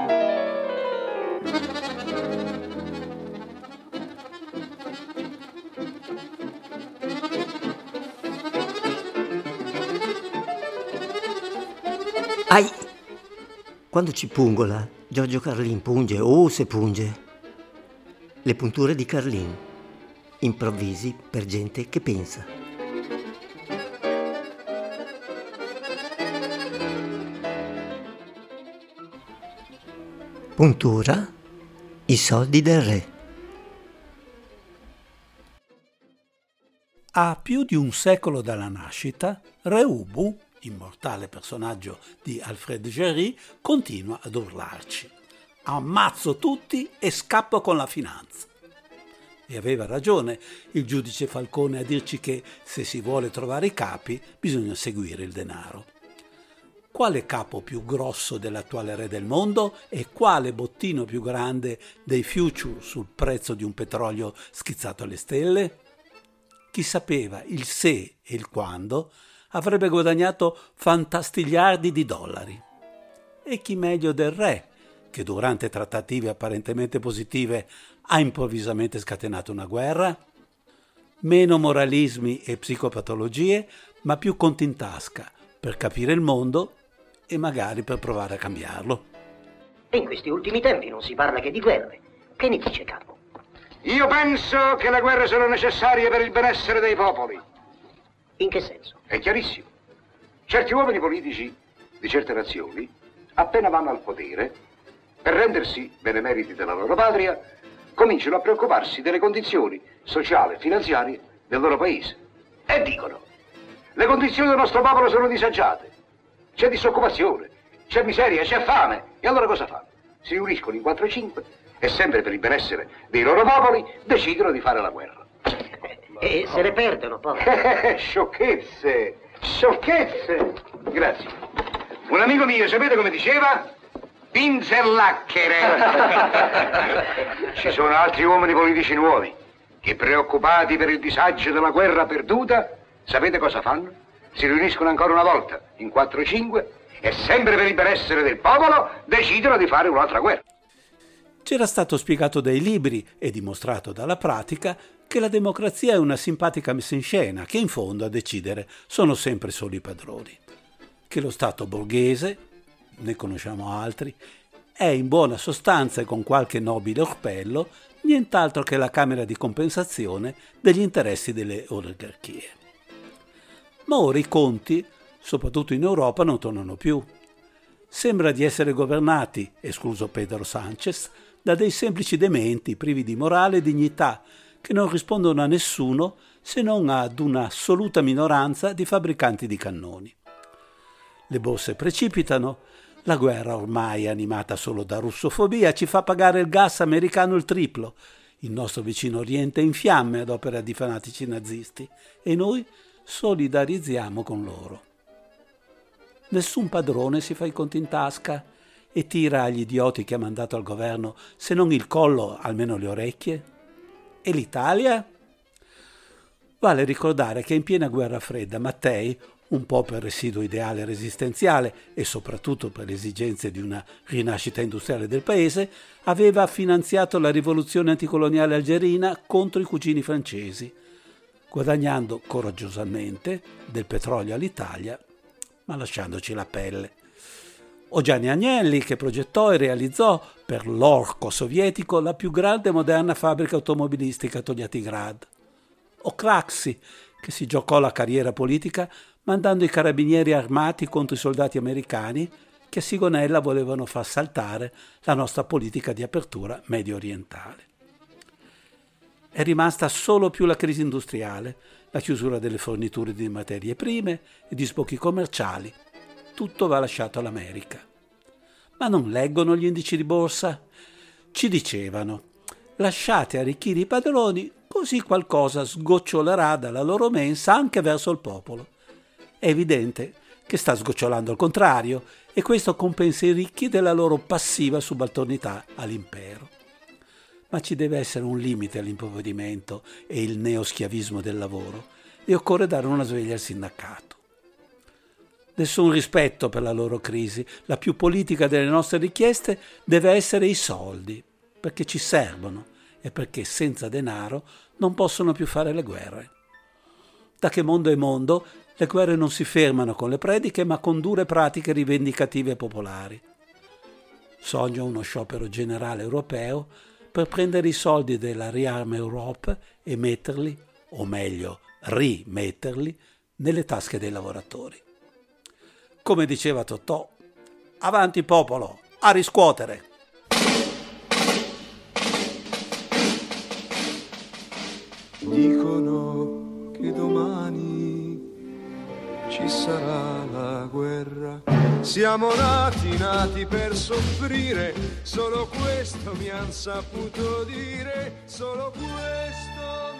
Ai! Quando ci pungola, Giorgio Carlin punge, se punge. Le punture di Carlin, improvvisi per gente che pensa. Puntura, i soldi del re. A più di un secolo dalla nascita, Re Ubu, immortale personaggio di Alfred Jarry, continua ad urlarci: ammazzo tutti e scappo con la finanza. E aveva ragione il giudice Falcone a dirci che se si vuole trovare i capi bisogna seguire il denaro. Quale capo più grosso dell'attuale re del mondo e quale bottino più grande dei future sul prezzo di un petrolio schizzato alle stelle? Chi sapeva il se e il quando avrebbe guadagnato fantastigliardi di dollari. E chi meglio del re, che durante trattative apparentemente positive ha improvvisamente scatenato una guerra? Meno moralismi e psicopatologie, ma più conti in tasca per capire il mondo e magari per provare a cambiarlo. In questi ultimi tempi non si parla che di guerre. Che ne dice, capo? Io penso che le guerre sono necessarie per il benessere dei popoli. In che senso? È chiarissimo. Certi uomini politici di certe nazioni, appena vanno al potere, per rendersi benemeriti della loro patria, cominciano a preoccuparsi delle condizioni sociali e finanziarie del loro paese. E dicono: le condizioni del nostro popolo sono disagiate, c'è disoccupazione, c'è miseria, c'è fame. E allora cosa fanno? Si riuniscono in 4-5 e sempre per il benessere dei loro popoli decidono di fare la guerra. E se ne perdono poi. Sciocchezze, sciocchezze. Grazie. Un amico mio, sapete come diceva? Pinzellacchere. Ci sono altri uomini politici nuovi che, preoccupati per il disagio della guerra perduta, sapete cosa fanno? Si riuniscono ancora una volta in 4-5 e sempre per il benessere del popolo decidono di fare un'altra guerra. C'era stato spiegato dai libri e dimostrato dalla pratica che la democrazia è una simpatica messa in scena, che in fondo a decidere sono sempre solo i padroni. Che lo Stato borghese, ne conosciamo altri, è in buona sostanza e con qualche nobile orpello nient'altro che la camera di compensazione degli interessi delle oligarchie. Ma ora i conti, soprattutto in Europa, non tornano più. Sembra di essere governati, escluso Pedro Sánchez, da dei semplici dementi privi di morale e dignità, che non rispondono a nessuno se non ad un'assoluta minoranza di fabbricanti di cannoni. Le borse precipitano, la guerra ormai animata solo da russofobia ci fa pagare il gas americano il triplo, il nostro vicino Oriente è in fiamme ad opera di fanatici nazisti e noi solidarizziamo con loro. Nessun padrone si fa i conti in tasca e tira agli idioti che ha mandato al governo, se non il collo, almeno le orecchie. E l'Italia? Vale ricordare che in piena guerra fredda Mattei, un po' per residuo ideale resistenziale e soprattutto per le esigenze di una rinascita industriale del paese, aveva finanziato la rivoluzione anticoloniale algerina contro i cugini francesi, guadagnando coraggiosamente del petrolio all'Italia, ma lasciandoci la pelle. O Gianni Agnelli, che progettò e realizzò per l'orco sovietico la più grande e moderna fabbrica automobilistica a Togliattigrad. O Craxi, che si giocò la carriera politica mandando i carabinieri armati contro i soldati americani che a Sigonella volevano far saltare la nostra politica di apertura medio orientale. È rimasta solo più la crisi industriale, la chiusura delle forniture di materie prime e di sbocchi commerciali. Tutto va lasciato all'America. Ma non leggono gli indici di borsa? Ci dicevano: lasciate arricchire i padroni, così qualcosa sgocciolerà dalla loro mensa anche verso il popolo. È evidente che sta sgocciolando al contrario e questo compensa i ricchi della loro passiva subalternità all'impero. Ma ci deve essere un limite all'impoverimento e il neoschiavismo del lavoro e occorre dare una sveglia al sindacato. Nessun rispetto per la loro crisi. La più politica delle nostre richieste deve essere i soldi, perché ci servono e perché senza denaro non possono più fare le guerre. Da che mondo è mondo, le guerre non si fermano con le prediche, ma con dure pratiche rivendicative popolari. Sogno uno sciopero generale europeo per prendere i soldi della Rearm Europe e metterli, o meglio rimetterli, nelle tasche dei lavoratori. Come diceva Totò, avanti popolo, a riscuotere! Dicono che domani ci sarà la guerra. Siamo nati per soffrire, solo questo mi han saputo dire, solo questo.